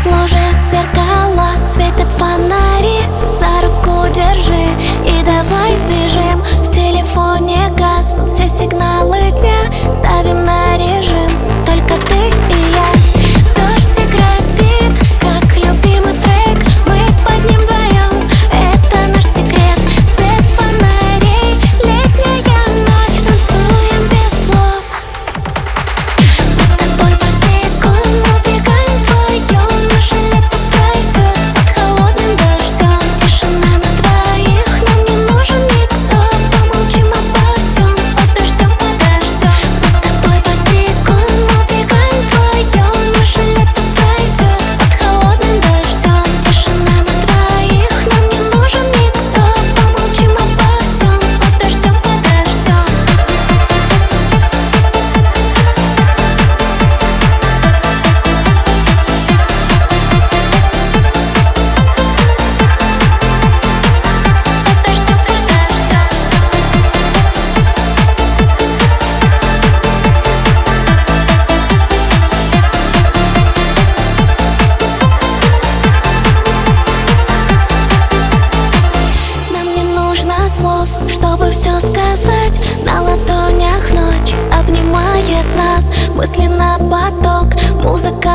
луже зеркала, светят фонари. За руку держи и давай сбежим. В телефоне гаснут все сигналы дня. Ставим на режим только ты и я. Дождь играет бит, как любимый трек. Мы под ним вдвоем, это наш секрет. Свет фонарей, летняя ночь, танцуем без слов. Мы с тобой босиком убегаем вдвоем. Наше лето пройдет под холодным дождем. Тишина на двоих, нам не нужен никто. Помолчим обо всем, подождем. Мы с тобой босиком убегаем вдвоем. Наше лето пройдет под холодным дождем. Тишина на двоих, нам не нужен никто. Помолчим обо всем, подождем. Нам не нужно слов, чтобы все сказать. На ладонях ночь обнимает нас. Мысли на поток, музыка